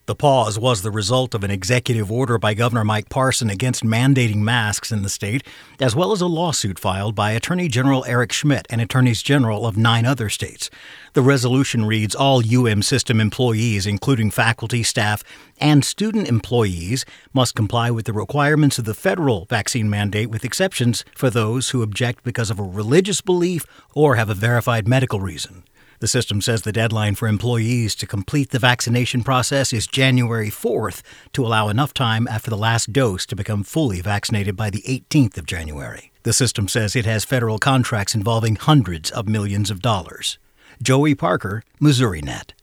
The pause was the result of an executive order by Governor Mike Parson against mandating masks in the state, as well as a lawsuit filed by Attorney General Eric Schmidt and Attorneys General of 9 other states. The resolution reads all system employees, including faculty, staff, and student employees, must comply with the requirements of the federal vaccine mandate, with exceptions for those who object because of a religious belief or have a verified medical reason. The system says the deadline for employees to complete the vaccination process is January 4th to allow enough time after the last dose to become fully vaccinated by the 18th of January. The system says it has federal contracts involving hundreds of millions of dollars. Joey Parker, MissouriNet.